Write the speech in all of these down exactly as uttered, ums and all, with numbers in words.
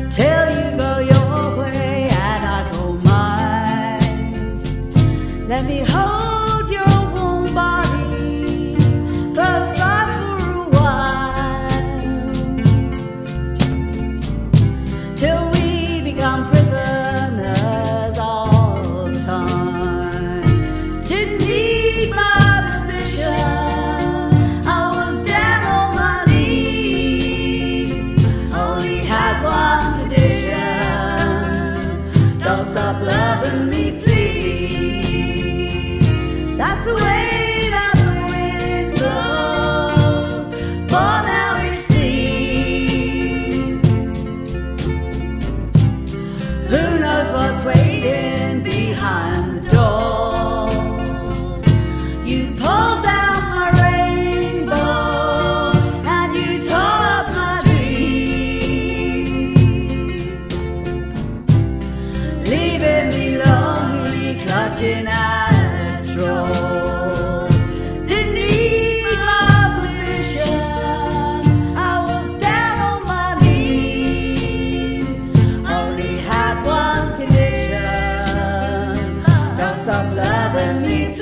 till you go your way and I go mine. Let me hold your warm body close by for a while, till we become prisoners of time. Didn't need my position, I was down on my knees. Only had one condition: don't stop loving me, please. That's the way that the wind blows, for now it seems. Who knows what's waiting behind the door? You pulled down my rainbow and you tore up my dreams, leaving me lonely, clutching at straw. Didn't need my position, I was down on my knees. Only had one condition: don't stop loving me, please.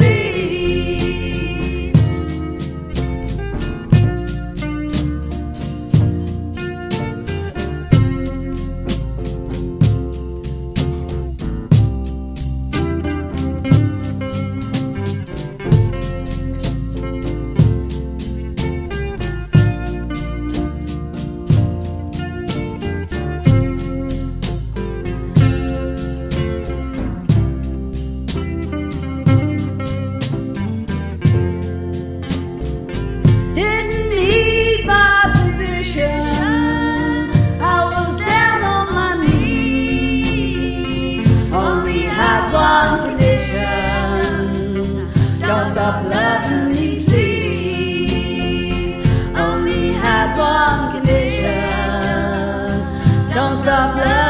Didn't need my position, I was down on my knees. Only had one condition: don't stop loving me, please. Only had one condition: don't stop loving me.